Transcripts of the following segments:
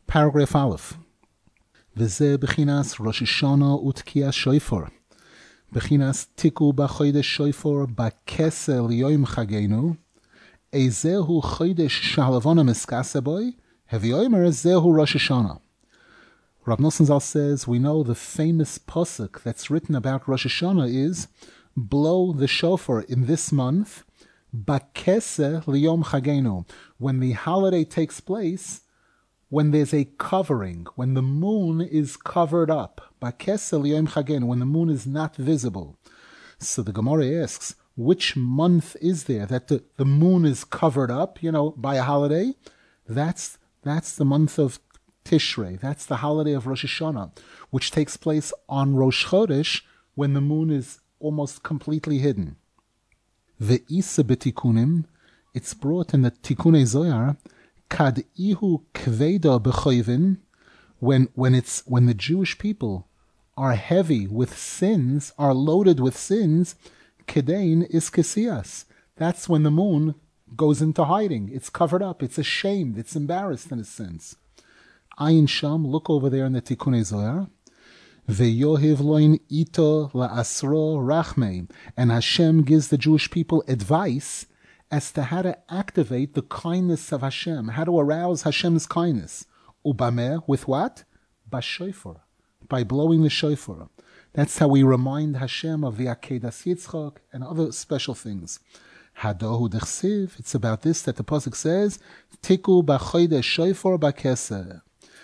Paragraph Aleph. V'zeh b'chinas Rosh Hashanah u'tkias shofar. B'chinas tiku b'chodesh shofar b'kesel yoyim chagenu. Ezehu chodesh shalavona miskase boy. Heviomer zehu Rosh Hashanah. Rav Nosson Zal says, we know the famous pasuk that's written about Rosh Hashanah is, blow the shofar in this month, b'keseh liyom chagenu, when the holiday takes place, when there's a covering, when the moon is covered up, b'keseh liyom chagenu, when the moon is not visible. So the Gemara asks, which month is there that the moon is covered up, by a holiday? That's the month of Tishrei. That's the holiday of Rosh Hashanah, which takes place on Rosh Chodesh when the moon is almost completely hidden. Ve'isa b'tikunim, it's brought in the Tikunei Zohar, kad ihu kveda b'choivin, when the Jewish people are heavy with sins, are loaded with sins, kedein is kesias. That's when the moon goes into hiding. It's covered up. It's ashamed. It's embarrassed in a sense. Ayin Sham, look over there in the Tikunei Zohar. Ve'yohiv loin ito la'asro rachmei. And Hashem gives the Jewish people advice as to how to activate the kindness of Hashem, how to arouse Hashem's kindness. Ubameh, with what? B'shofar, by blowing the shofar. That's how we remind Hashem of the Akedas Yitzchak and other special things. Hadohu dechsiv, it's about this that the pasuk says, Tiku b'chodesh shofar b'keseh.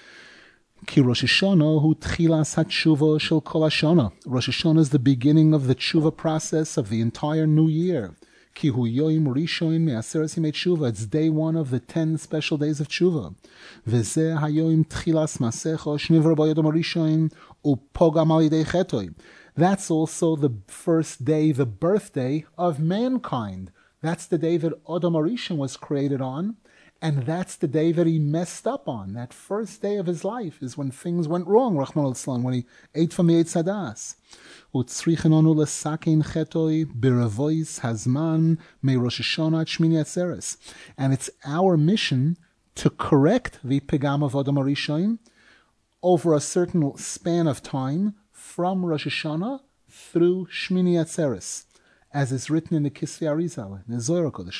Ki Rosh Hashanah hu tchilas hatshuva shel kol hashana. Rosh Hashanah is the beginning of the tshuva process of the entire new year. Ki hu yoim rishon me'aseres yimei tshuva. It's day one of the 10 special days of tshuva. V'zeh hayoim tchilas masecha shnivra b'yodom rishon upogam al yidei chetoim. That's also the first day, the birthday of mankind. That's the day that Adam HaRishon was created on. And that's the day that he messed up on. That first day of his life is when things went wrong, Rachmana litzlan, when he ate from the Eitz Hadas. Utzrichenonu lesakein chetoi b'revois hazman me Rosh Hashanah at Shmini Atzeres. And it's our mission to correct the pegam of Adam HaRishon over a certain span of time from Rosh Hashanah through Shmini Atzeres, as is written in the Kisvei Arizal, in the Zohar HaKodesh.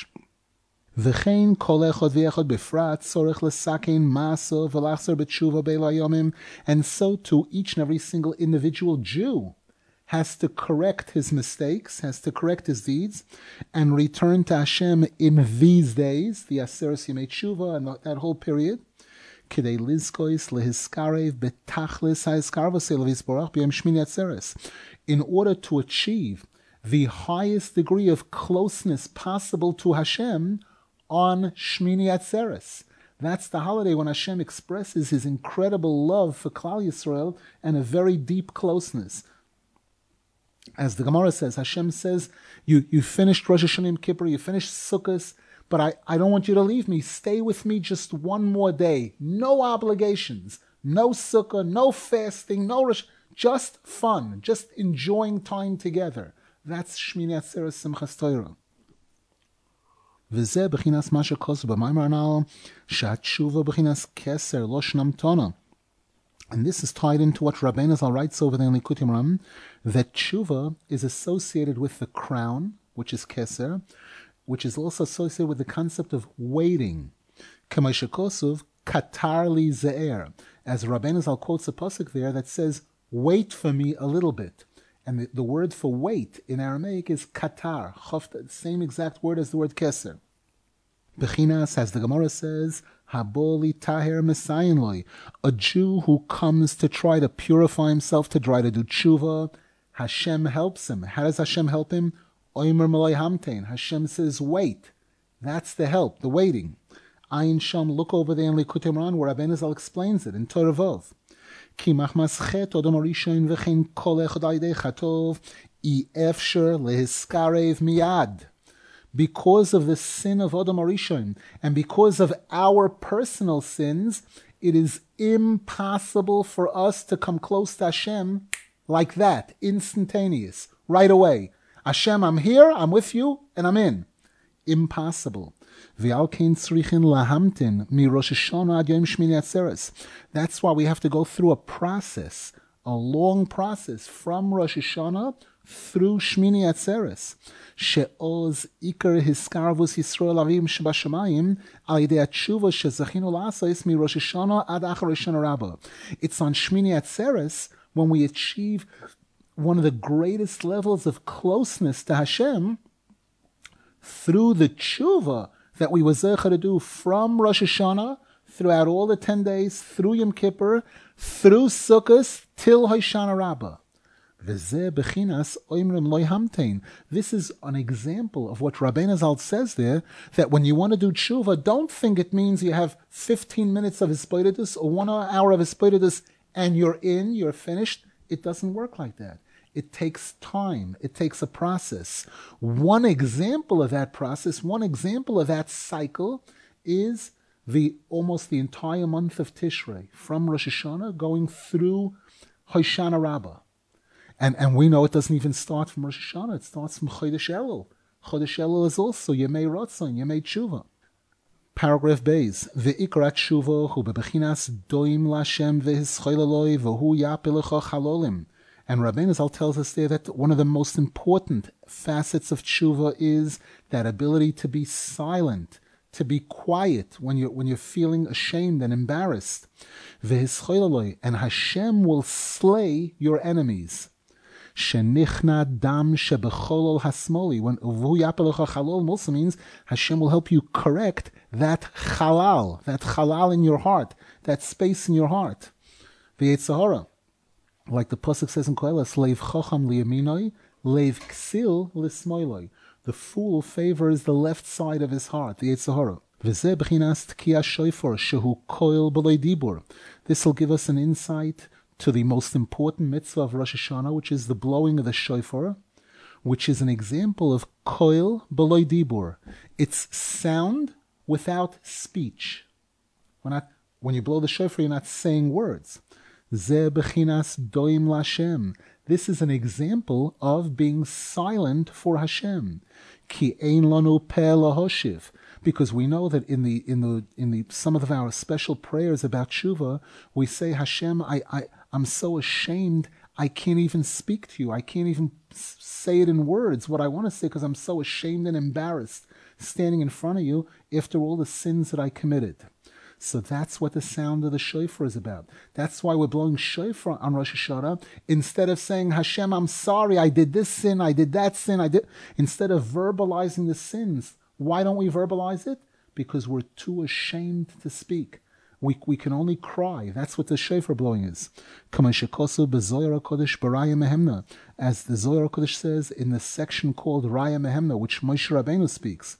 V'chein kol echad v'echad b'frat tzorech lesakein ma'aso v'lachzor b'tshuva be'el hayomim, and so too each and every single individual Jew has to correct his mistakes, has to correct his deeds, and return to Hashem in these days, the Aseres Yemei Tshuva, and that whole period. Kidei lizkois lehiskarev betachlis ha'iskarvos elav yisborach b'yom Shmini Atzeres, in order to achieve the highest degree of closeness possible to Hashem on Shmini Atzeres. That's the holiday when Hashem expresses his incredible love for Klal Yisrael and a very deep closeness. As the Gemara says, Hashem says, you finished Rosh Hashanah Yom Kippur, you finished Sukkot, but I don't want you to leave me. Stay with me just one more day. No obligations, no Sukkah, no fasting, just fun, just enjoying time together. That's Shmini Atzeres Simchas Torah. וזה בחינת מה שכוסו במאמר הנ"ל, שהתשובה בחינת כסר לא שנם תונה. And this is tied into what Rabbeinu Zal writes over there in Likutei Moharan, that tshuva is associated with the crown, which is keser, which is also associated with the concept of waiting. K'may shekosov, katar li ze'er. As Rabbeinu Zal quotes a pasuk there that says, wait for me a little bit. And the word for wait in Aramaic is katar, the same exact word as the word keser. Bechinas, as the Gemara says, haboli taher mesayin loy, a Jew who comes to try to purify himself, to try to do tshuva, Hashem helps him. How does Hashem help him? Oimer malay hamtein. Hashem says, wait. That's the help, the waiting. Ayin Sham, look over there in Likutei Moharan where Rabbeinu Zal explains it in Torah Vov. כי מחמס חטא אדם הראשון וכן כל אחד על ידי חטאו אי אפשר להזכרב מיד. Because of the sin of Adam HaRishon and because of our personal sins, it is impossible for us to come close to Hashem like that, instantaneous, right away. Hashem, I'm here, I'm with you, and I'm in. Impossible. V'al kein tzrichin lahamtin mi Rosh Hashanah ad Yom Shmini Atzeres. That's why we have to go through a process, a long process from Rosh Hashanah through Shmini Atzeres. She'oz ikar hiskarvus Yisrael avim shebashamayim al yidei atshuva shezachinu la'asos mi Rosh Hashanah ad achar Shana Rabbah. It's on Shmini Atzeres when we achieve one of the greatest levels of closeness to Hashem through the tshuva that we were zecher to do from Rosh Hashanah throughout all the 10 days, through Yom Kippur, through Sukkot, till Hoshana Rabbah. This is an example of what Rabbeinu Zal says there, that when you want to do tshuva, don't think it means you have 15 minutes of Hisbodedus or 1 hour of Hisbodedus and you're finished. It doesn't work like that. It takes time. It takes a process. One example of that process, one example of that cycle is almost the entire month of Tishrei, from Rosh Hashanah going through Hoshana Rabbah. And we know it doesn't even start from Rosh Hashanah. It starts from Chodesh Elul. Chodesh Elul is also Yemei Ratzon, Yemei Tshuva. Paragraph Beis. Ve'ikrat Tshuva hu bebechinas doim lashem ve'hischoleloi v'hu yapilecha chalolim. And Rabbeinu Zal tells us there that one of the most important facets of tshuva is that ability to be silent, to be quiet when you're feeling ashamed and embarrassed. Ve'hischoleloi, and Hashem will slay your enemies. Shenichna dam shebecholol hasmoli. When uvu yapelecha chalol also means Hashem will help you correct that chalal in your heart, that space in your heart. V'yetzahara, like the pasuk says in Koheles, leiv chacham liyaminoi, leiv ksil lismoiloi. The fool favors the left side of his heart, the Yetzahara. V'zeh b'chinas tkiyas shoifor shehu koil b'loi dibur. This will give us an insight to the most important mitzvah of Rosh Hashanah, which is the blowing of the shofar, which is an example of koil b'loi dibur. It's sound without speech. When you blow the shofar, you're not saying words. Zeh bechinas doim lashem. This is an example of being silent for Hashem. Ki ein lanu peh lahoshiv. Because we know that in the some of our special prayers about tshuva, we say, Hashem, I'm so ashamed, I can't even speak to you. I can't even say it in words, what I want to say, because I'm so ashamed and embarrassed standing in front of you after all the sins that I committed. So that's what the sound of the shofar is about. That's why we're blowing shofar on Rosh Hashanah. Instead of saying, Hashem, I'm sorry, I did this sin, I did that sin, instead of verbalizing the sins. Why don't we verbalize it? Because we're too ashamed to speak. We can only cry. That's what the shofar blowing is. As the Zohar HaKodesh says in the section called Raya Mehemna, which Moshe Rabbeinu speaks,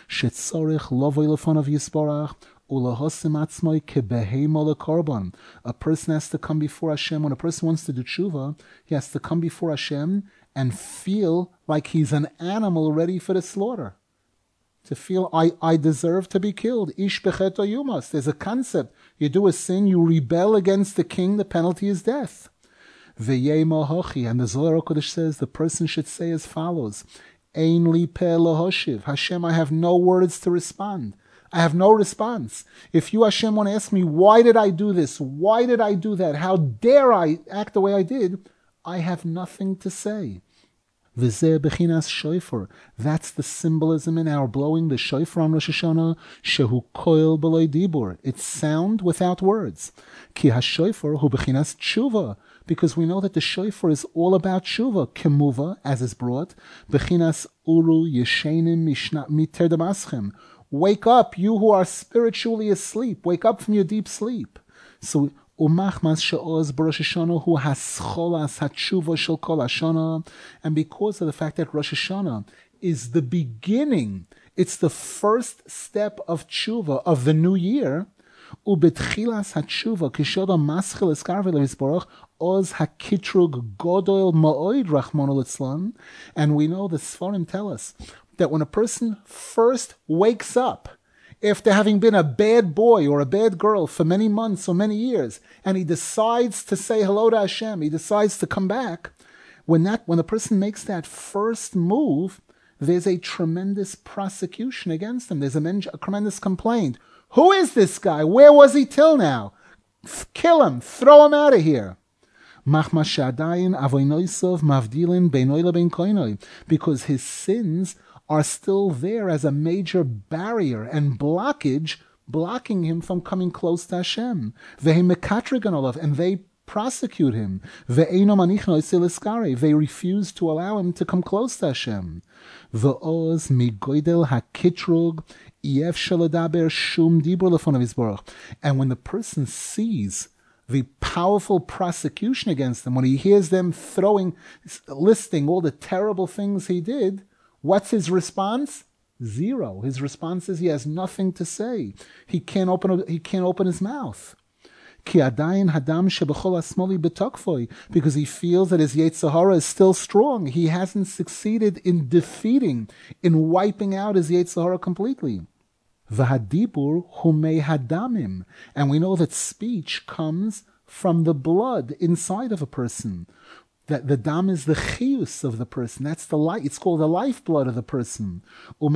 a person has to come before Hashem. When a person wants to do tshuva, he has to come before Hashem and feel like he's an animal ready for the slaughter. To feel, I deserve to be killed. Ish becheto yumas. There's a concept. You do a sin, you rebel against the king, the penalty is death. V'yei mohochi. And the Zohar HaKodesh says the person should say as follows: Ein li peh lohoshiv. Hashem, I have no words to respond. I have no response. If you, Hashem, want to ask me, why did I do this? Why did I do that? How dare I act the way I did? I have nothing to say. V'zeh bechinas shofar. That's the symbolism in our blowing the shofar on Rosh Hashanah. Shehu koil b'loi dibur. It's sound without words. Ki ha-shofar hu bechinas tshuva. Because we know that the shofar is all about tshuva. Kemuva, as is brought. Bechinas uru yeshenim miter damaschem. Wake up, you who are spiritually asleep. Wake up from your deep sleep. So, umachmas she'oz b'Rosh Hashanah hu hascholas hatshuva shel kol Hashanah, and because of the fact that Rosh Hashanah is the beginning, it's the first step of tshuva of the new year. Ubetchilas hatshuva kishoda maschil eskarve levisborach oz hakitrug godol ma'oid rachmano litzlan, and we know the Sfarim tell us that when a person first wakes up after having been a bad boy or a bad girl for many months or many years, and he decides to say hello to Hashem, he decides to come back, when the person makes that first move, there's a tremendous prosecution against him. There's a tremendous complaint. Who is this guy? Where was he till now? Kill him. Throw him out of here. Because his sins are still there as a major barrier and blockage, blocking him from coming close to Hashem. And they prosecute him. They refuse to allow him to come close to Hashem. And when the person sees the powerful prosecution against him, when he hears them listing all the terrible things he did, what's his response? Zero. His response is he has nothing to say. He can't open his mouth. Because he feels that his Yetzer Hara is still strong. He hasn't succeeded in wiping out his Yetzer Hara completely. V'hadibur humei hadamim. And we know that speech comes from the blood inside of a person. That the dam is the chiyus of the person. That's the life. It's called the lifeblood of the person. And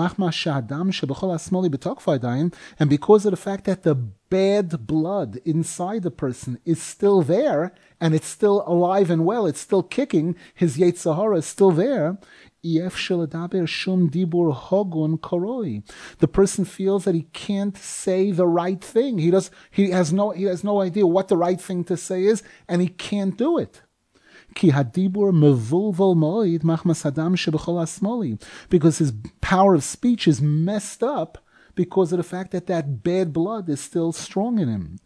because of the fact that the bad blood inside the person is still there, and it's still alive and well, it's still kicking, his Yetzer Hara is still there, the person feels that he can't say the right thing. He has no idea what the right thing to say is, and he can't do it. Because his power of speech is messed up because of the fact that bad blood is still strong in him.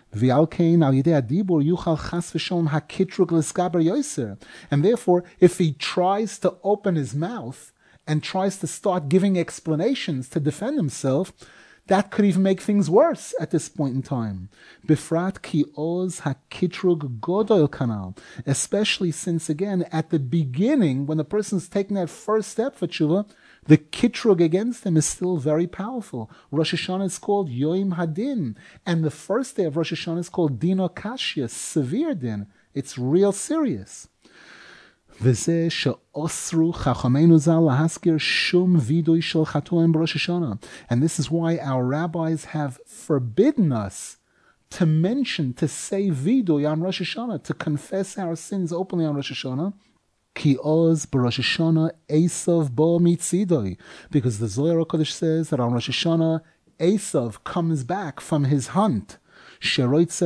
And therefore, if he tries to open his mouth and tries to start giving explanations to defend himself, that could even make things worse at this point in time. Bifrat ki oz hakitrug godol kanal. Especially since, again, at the beginning, when the person's taking that first step for tshuva, the kitrug against him is still very powerful. Rosh Hashanah is called Yoim Hadin. And the first day of Rosh Hashanah is called Dino Kashya, severe din. It's real serious. And this is why our rabbis have forbidden us to mention, to say vidui on Rosh Hashanah, to confess our sins openly on Rosh Hashanah. Because the Zohar HaKadosh says that on Rosh Hashanah, Esav comes back from his hunt. He wants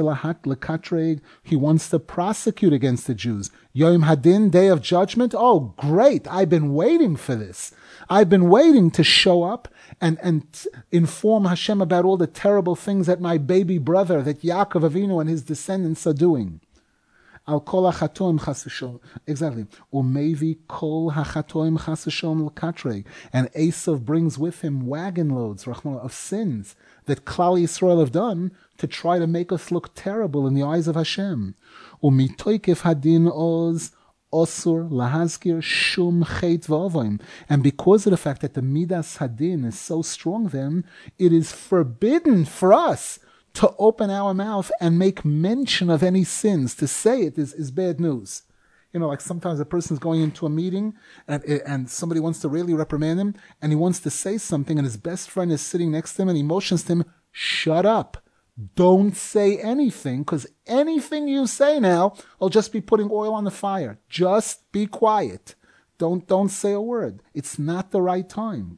to prosecute against the Jews. Yom Hadin, Day of Judgment. Oh, great. I've been waiting for this. I've been waiting to show up and inform Hashem about all the terrible things that my baby brother, that Yaakov Avinu and his descendants are doing. Al kol hachatoim chas v'sholom. Exactly. Umevi kol hachatoim chas v'sholom l'katrei. And Esav brings with him wagon loads, Rachmana, of sins that Klal Yisrael have done to try to make us look terrible in the eyes of Hashem. Umitoikef hadin oz osur lahazkir shum chet v'avoim. And because of the fact that the midas hadin is so strong, then it is forbidden for us to open our mouth and make mention of any sins. To say it is bad news. You know, like sometimes a person is going into a meeting and somebody wants to really reprimand him and he wants to say something and his best friend is sitting next to him and he motions to him, shut up. Don't say anything, because anything you say now will just be putting oil on the fire. Just be quiet. Don't say a word. It's not the right time.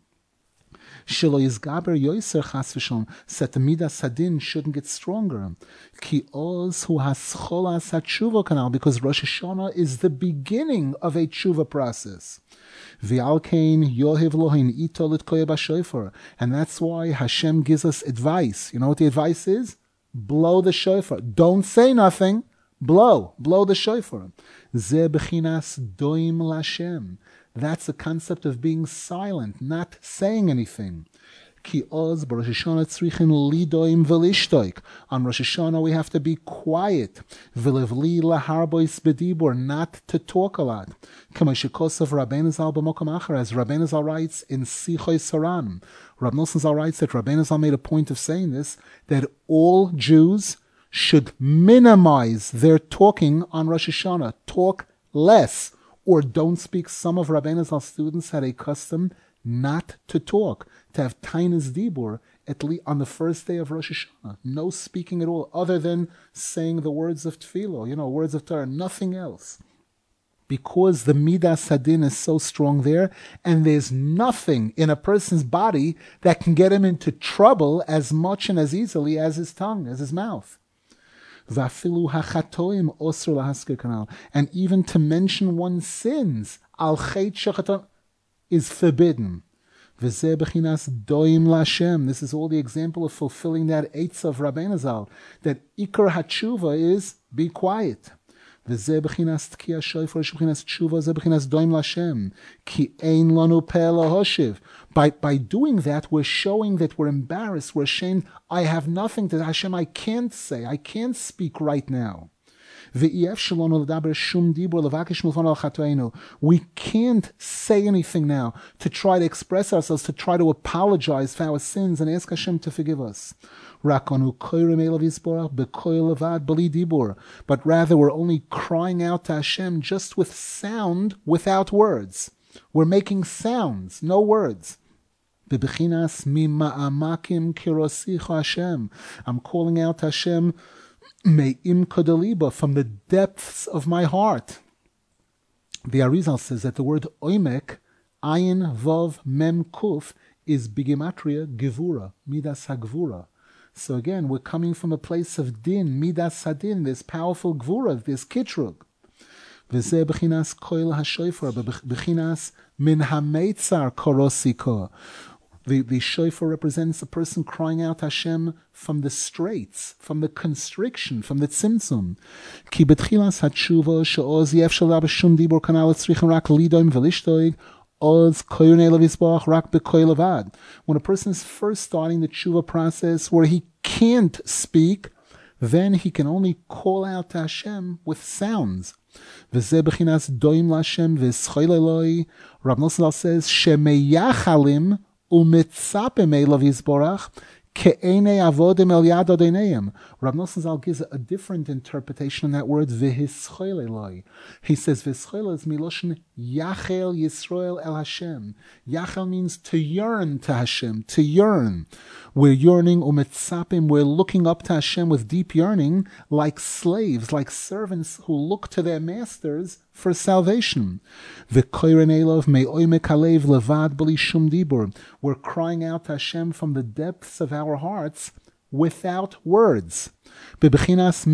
Shelo yizgaber yoiser chas v'shalom, that the midas hadin shouldn't get stronger. Ki oz hu hascholas hatshuva kanal, because Rosh Hashanah is the beginning of a tshuva process. V'alkein yohiv lohin itol et koyeh b'shofar, and that's why Hashem gives us advice. You know what the advice is? Blow the shofar. Don't say nothing. Blow the shofar. Ze bechinas doim l'Hashem. That's the concept of being silent, not saying anything. Ki oz b'Rosh Hashanah tzrichin lidoim v'lishtoik. On Rosh Hashanah we have to be quiet. V'levli laharbois b'dibur, not to talk a lot. K'ma shekosav Rabbeinu Zal b'mokom acher, as Rabbeinu Zal writes in Sichos Saran. Rab Nosson Zal writes that Rabbeinu Zal made a point of saying this, that all Jews should minimize their talking on Rosh Hashanah. Talk less. Or don't speak. Some of Rabbeinu Zal's students had a custom not to talk, to have tainas dibur, at least on the first day of Rosh Hashanah. No speaking at all, other than saying the words of tefillah, words of Torah, nothing else. Because the midas hadin is so strong there, and there's nothing in a person's body that can get him into trouble as much and as easily as his tongue, as his mouth. And even to mention one's sins, al chet shechaton, is forbidden. This is all the example of fulfilling that eitz of Rabbeinu Zal, that ikar hatshuva is be quiet. By doing that, we're showing that we're embarrassed, we're ashamed. I have nothing to Hashem, I can't say, I can't speak right now. We can't say anything now to try to express ourselves, to try to apologize for our sins and ask Hashem to forgive us. But rather we're only crying out to Hashem just with sound, without words. We're making sounds, no words. I'm calling out to Hashem from the depths of my heart. The Arizal says that the word oimek, ayin vav mem kuf, is bigematria gevura, midas hagvura. So again, we're coming from a place of din, midas hadin, this powerful gvura, this kitrug. V'zeh b'chinas koil ha'shoifar, b'chinas min ha'meitzar korosiko. The shofar represents a person crying out Hashem from the straits, from the constriction, from the tzimtzum. Ki betchilas hatshuva she'oz yefshel b'shum dibur kanal tzrichen rak lidoim v'lishtoig oz koyunei levisbach rak b'koy levad. When a person is first starting the tshuva process where he can't speak, then he can only call out to Hashem with sounds. V'zeh b'chinas doim l'Hashem v'schol eloi. Rav Nosson says shemeyachalim umitzapim elav yizborach ke'enei avodim el yad adonayim. Rav Nosson Zal gives a different interpretation on that word v'hischol eloi. He says v'hischol is miloshen yachel Yisrael el Hashem. Yachel means to yearn to Hashem, to yearn. We're yearning umitzapim. We're looking up to Hashem with deep yearning, like slaves, like servants who look to their masters for salvation. We're crying out to Hashem from the depths of our hearts without words. Because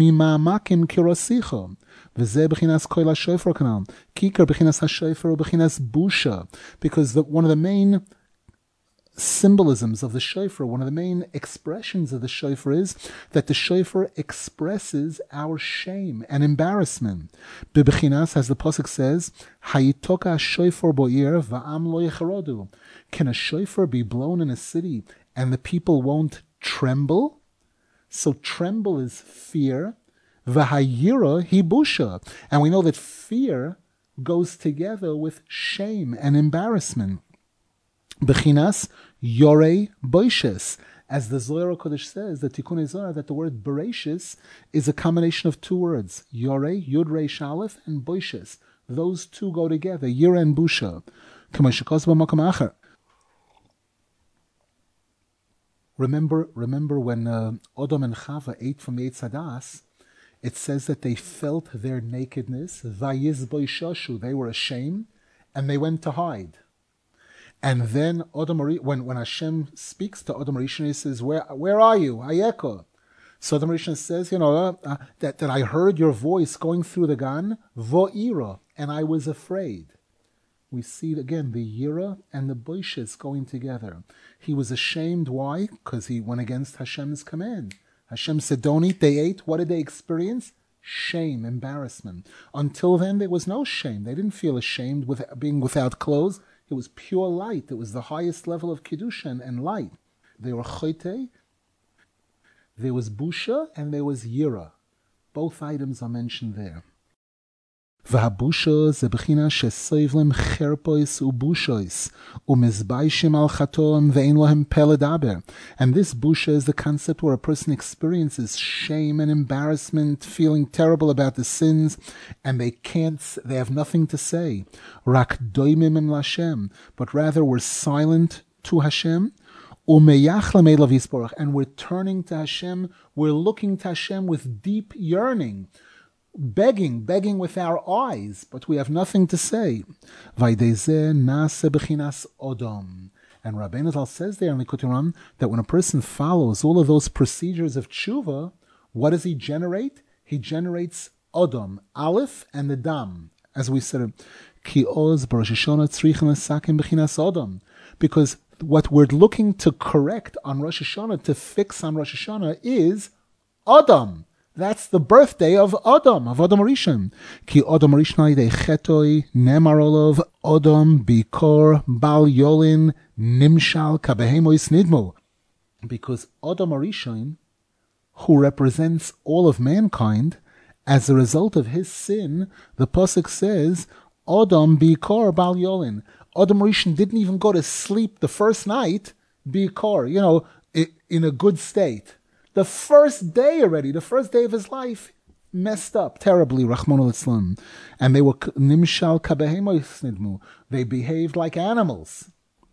one of the main symbolisms of the shofar, one of the main expressions of the shofar is that the shofar expresses our shame and embarrassment. Bebechinas, as the pasuk says, "Hayitoka shofar bo'ir va'am lo yecharodu." Can a shofar be blown in a city and the people won't tremble? So tremble is fear. V'hayira hibusha, and we know that fear goes together with shame and embarrassment. Bechinas Yorei Boishes. As the Zohar Kodesh says, the Tikkun Zohar, that the word Bereshis is a combination of two words, Yorei, Yud Reish Aleph, and Boishes. Those two go together, Yira and Busha. Remember when Adam and Chava ate from the Eitz Hadas, it says that they felt their nakedness, Vayiz Boishashu, they were ashamed, and they went to hide. And then when Hashem speaks to Adam Rishon, he says, "Where are you, Ayeko?" So Adam Rishon says, that I heard your voice going through the gan, vo'ira, and I was afraid. We see again the yira and the boishes going together. He was ashamed. Why? Because he went against Hashem's command. Hashem said, "Don't eat." They ate. What did they experience? Shame, embarrassment. Until then, there was no shame. They didn't feel ashamed with being without clothes. It was pure light. It was the highest level of Kiddushin and light. They were chote, there was busha, and there was yira. Both items are mentioned there. והבושה זה בחינה שסובלים חרפוis ובושוis, ומזביישים על חטאם ואין להם פה לדבר. And this busha is the concept where a person experiences shame and embarrassment, feeling terrible about the sins, and they have nothing to say. רק דוימים הם להשם, but rather we're silent to Hashem, and we're turning to Hashem, we're looking to Hashem with deep yearning, begging with our eyes, but we have nothing to say. And Rabbeinu Zal says there in Likutei Moharan that when a person follows all of those procedures of tshuva, what does he generate? He generates Odom, Aleph, and the Dam, as we said, because what we're looking to correct on Rosh Hashanah, to fix on Rosh Hashanah, is Adam. That's the birthday of Adam Rishon. Ki Adam Rishon de chetoi nemar olav Adam bikor bal yolin nimshal kabehemois nidmo. Because Adam Rishon, who represents all of mankind, as a result of his sin, the pasuk says, Adam bikor bal yolin. Adam Rishon didn't even go to sleep the first night, bikor, in a good state. The first day already, the first day of his life, messed up terribly, Rahman al-Islam. And they were nimshal kabehemois nidmu. They behaved like animals.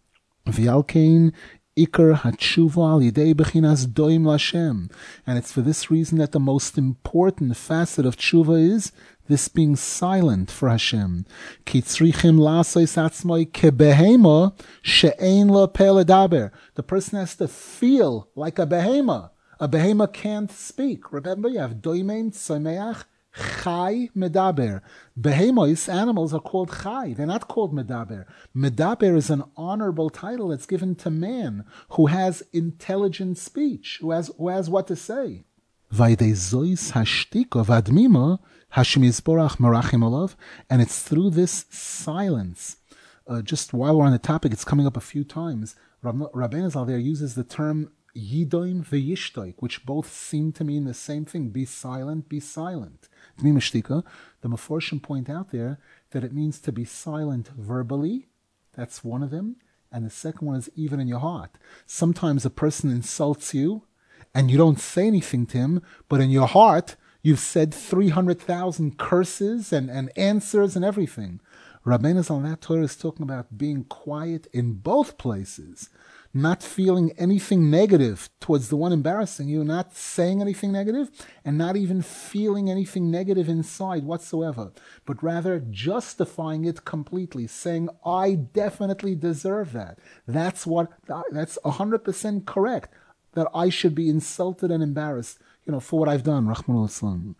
V'yalkein ikar hatshuva al yidei bechinas doim lashem. And it's for this reason that the most important facet of tshuva is this being silent for Hashem. Ki tzrichim la'asos atzmoi kebehema she'ein lo peh ledaber. The person has to feel like a behema. A behema can't speak. Remember, you have doimein, tzomeach, chai, medaber. Behemos, animals, are called chai. They're not called medaber. Medaber is an honorable title that's given to man who has intelligent speech, who has what to say. Vaydei zois hashtika vadmima Hashem Yisborach marachim olav, and it's through this silence. Just while we're on the topic, it's coming up a few times. Rabbeinu Zal there uses the term Yidoim v'yishtoik, which both seem to mean the same thing. Be silent, be silent. The Meforshim point out there that it means to be silent verbally. That's one of them. And the second one is even in your heart. Sometimes a person insults you and you don't say anything to him, but in your heart, you've said 300,000 curses and answers and everything. Rabbeinu Zal that Torah is talking about being quiet in both places. Not feeling anything negative towards the one embarrassing you, not saying anything negative, and not even feeling anything negative inside whatsoever, but rather justifying it completely, saying, I definitely deserve that. That's 100% correct, that I should be insulted and embarrassed, for what I've done, Rahman al-Islam.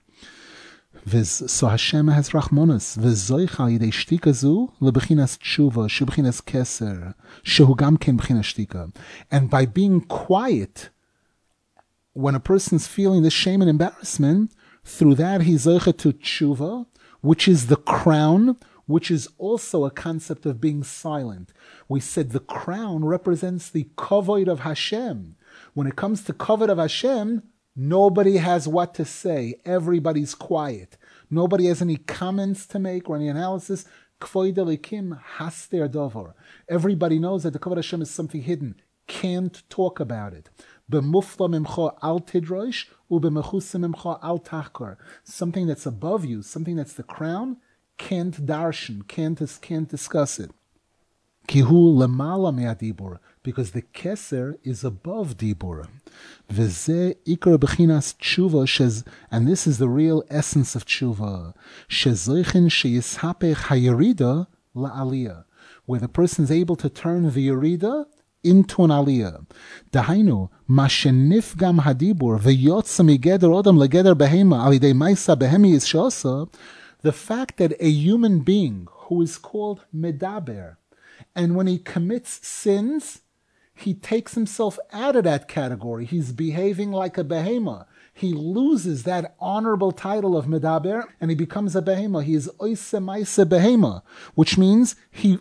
So Hashem has Rachmanos. V'zoich al yidei shtika zu lebechinas tshuva shebechinas keser shehu gam ken bechinas shtika. And by being quiet, when a person's feeling the shame and embarrassment, through that he's zoicha to tshuva, which is the crown, which is also a concept of being silent. We said the crown represents the kavod of Hashem. When it comes to kavod of Hashem, nobody has what to say. Everybody's quiet. Nobody has any comments to make or any analysis. Kvoid elikim haster dovar. Everybody knows that the kavod Hashem is something hidden. Can't talk about it. B'mufla mimcha al tidrosh u'b'mechusa mimcha al tachkar. Something that's above you, something that's the crown, can't darshan, can't discuss it. Kihu lemala me'adibur, because the keser is above dibur. V'zeh ikar bechinas tshuva, and this is the real essence of tshuva. Shezoichin sheyishapech hayerida la'aliyah, where the person is able to turn the yerida into an aliyah. Dahainu, ma shenifgam hadibur v'yotza migeder odam legeder behema alidei maisa behemi yishosa. The fact that a human being who is called medaber, and when he commits sins, he takes himself out of that category. He's behaving like a behema. He loses that honorable title of medaber, and he becomes a behema. He is oise maise behema, which means he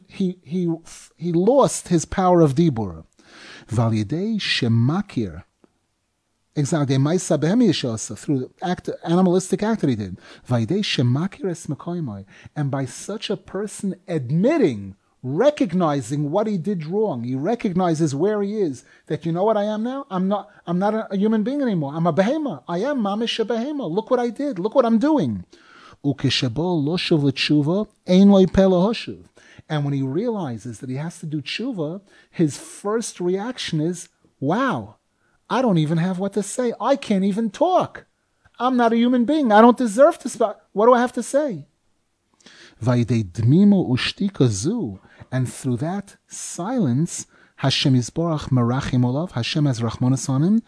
lost his power of dibur. Val yedei shemakir Exactly. Through the animalistic act that he did. And by such a person admitting, recognizing what he did wrong, he recognizes where he is, that you know what I am now? I'm not a human being anymore. I'm a behema. I am mamish a behema. Look what I did. Look what I'm doing. And when he realizes that he has to do tshuva, his first reaction is, wow, I don't even have what to say. I can't even talk. I'm not a human being. I don't deserve to speak. What do I have to say? And through that silence, Hashem Yisborach merachim olav, Hashem has rachmanas on him,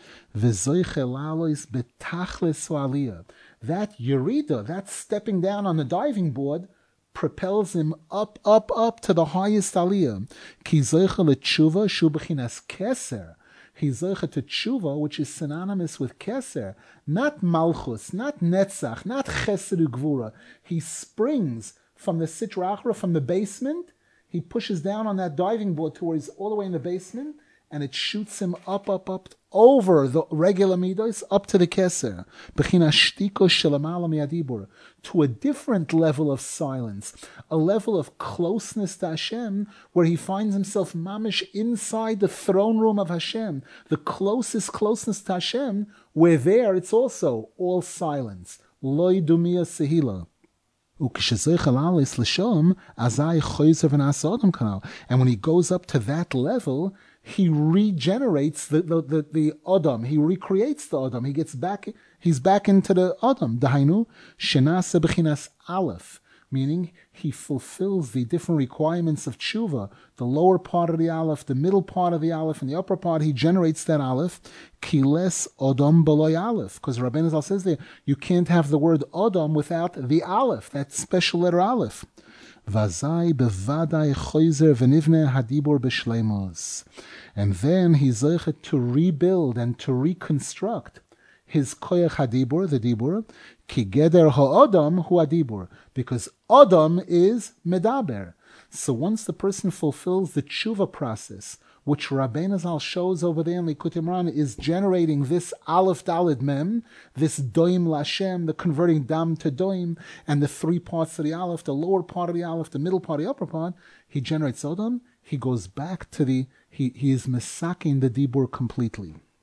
that yerida, that stepping down on the diving board, propels him up to the highest aliyah. Ki zoicha l'tshuva shu b'chinas keser. He's zoicha to tshuva, which is synonymous with keser, not malchus, not netzach, not chesed ugvura. He springs from the sitra achra, from the basement. He pushes down on that diving board to where he's all the way in the basement, and it shoots him up over the regular midos, up to the keser, b'china shtiko shelamala miadibur, to a different level of silence, a level of closeness to Hashem, where he finds himself mamish inside the throne room of Hashem, the closest closeness to Hashem, where there it's also all silence, loy dumia sehila. And when he goes up to that level, he regenerates the Adam. He recreates the Adam. He's back into the Adam. Dahainu, shenase b'chinas aleph, meaning he fulfills the different requirements of tshuva, the lower part of the aleph, the middle part of the aleph, and the upper part, he generates that aleph, kiles Adam b'loy aleph, because Rabbeinu Zal says there, you can't have the word Adam without the aleph, that special letter aleph. Vazai bevadai choizer v'nivne hadibur b'shleimos. And then he's zeichet to rebuild and to reconstruct his koyach hadibur, the dibur, ki geder ha'adam hu hadibur, because Adam is medaber. So once the person fulfills the tshuva process, which Rabbeinu Zal shows over there in Likutei Moharan, is generating this aleph dalid mem, this doim lashem, the converting dam to doim, and the three parts of the aleph, the lower part of the aleph, the middle part, the upper part, he generates Adam, he goes back to he is mesaking the dibur completely.